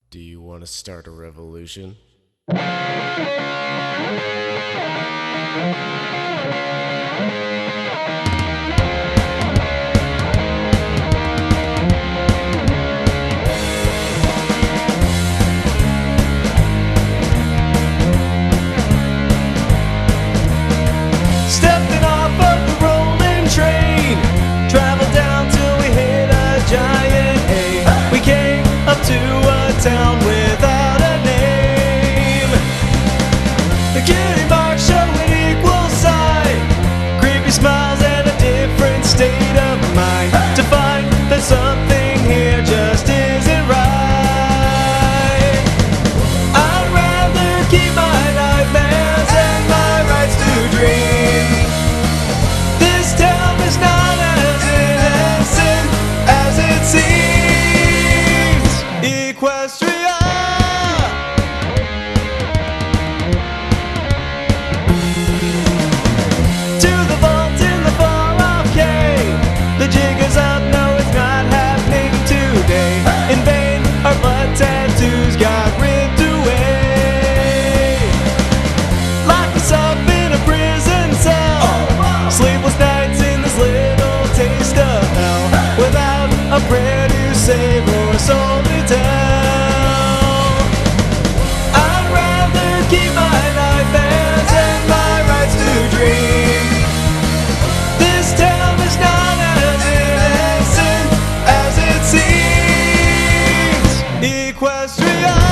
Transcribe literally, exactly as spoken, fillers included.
Do you want to start a revolution? Stepping off of the rolling train, traveled down till we hit a giant A. We came up to a town without a name. The cutie mark showing equal sign, creepy smiles and a different state of mind. To find that something here just isn't right. I'd rather keep my nightmares and my rights to dream. This town is not as innocent as it seems. Equestria. To the vault in the far-off cave. The jig is up, no it's not happening today. In vain, our blood tattoos got ripped away. Lock us up in a prison cell. Sleepless nights in this little taste of hell. Without a prayer to save or a soul to tell. I'd rather keep my nightmares and my rights to dream. This town is not as innocent as it seems. Equestria.